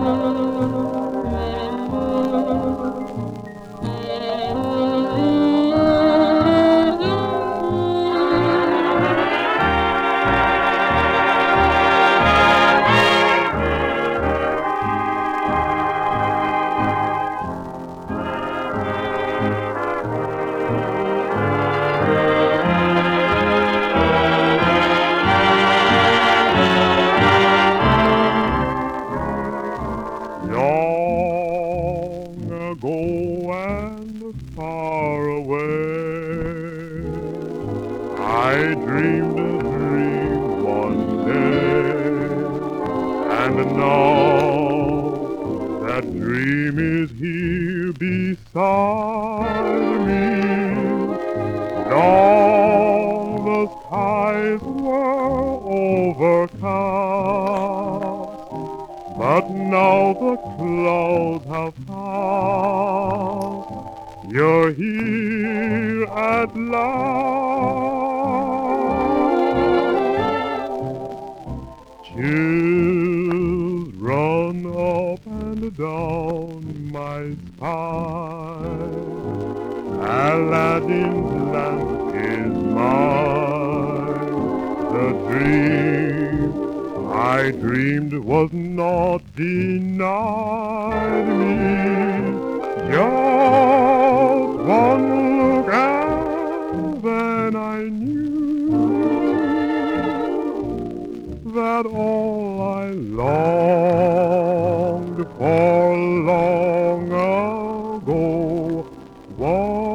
Long ago and far away, I dreamed a dream one day, and now that dream is here beside me. Long the skies were overcast, but now the clouds have passed. You're here at last. Chills run up and down my spine. Aladdin's lamp is mine. The dream I dreamed was not denied me. Just one look and then I knew that all I longed for long ago was